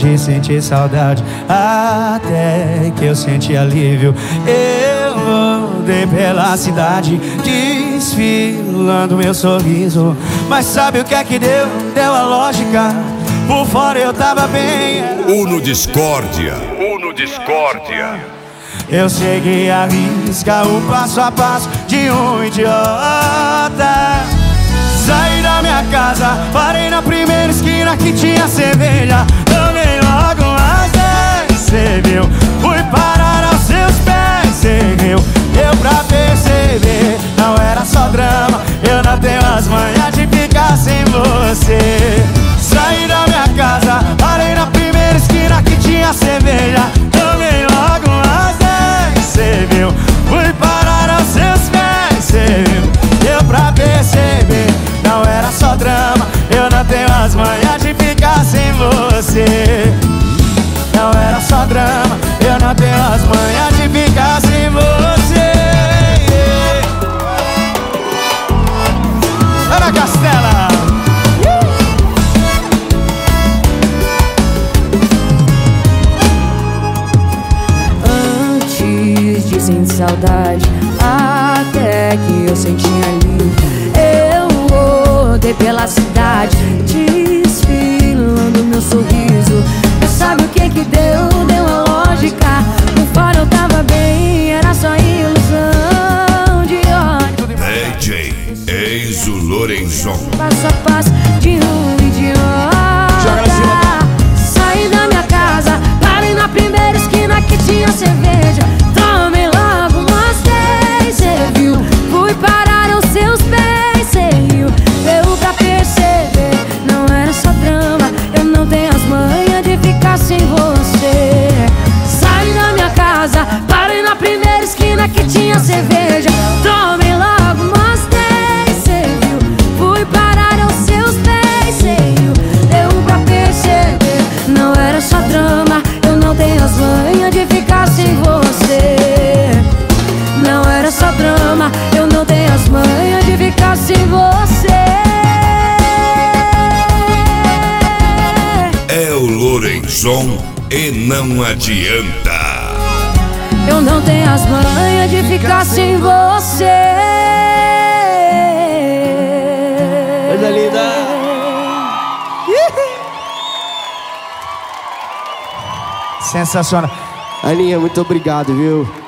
de sentir saudade, até que eu senti alívio. Eu rodei pela cidade, desfilando meu sorriso. Mas sabe o que é que deu? Deu a lógica. Por fora eu tava bem. Uno Discórdia. Eu segui a risca, o passo a passo de um idiota. Saí da minha casa, parei na primeira esquina que tinha cerveja. Tomei logo umas 10, cê viu? Fui parar aos seus pés, cê viu? Deu pra perceber, não era só drama. Eu não tenho as manhas de ficar sem você. Saí da minha casa, parei na primeira esquina que tinha cerveja. Tomei logo umas 10, cê viu? Fui parar aos seus pés, cê viu? Deu pra perceber, não era só drama. Eu não tenho as manhas de ficar sem você. Não era só drama, eu não tenho as manhas de ficar sem você. Ana Castela. Antes de sentir saudade, até que eu senti alívio. Eu rodei pela cidade, desfilando meu sorriso. Mas sabe o que que deu? Deu a lógica. Por fora eu tava bem, era só ilusão de ódio. DJ Enzo Lorenzon. Passo a passo de um idiota. Saí da minha casa, parei na primeira esquina que tinha cerveja. Tomei logo umas 10, cê viu? Fui parar aos seus pés, cê viu? Deu pra perceber, não era só drama. Eu não tenho as manhas de ficar sem você. Saí da minha casa, parei na primeira esquina que tinha cerveja. Tomei logo umas 10, cê viu? Fui parar aos seus pés, cê viu? Deu pra perceber, não era só drama. Eu não tenho as manhas de ficar sem você. Não era só drama, eu não tenho as manhas de ficar sem você. É o Lorenzon e não adianta. Eu não tenho as manhas de ficar sem você. Coisa linda. Sensacional. Aninha, muito obrigado, viu?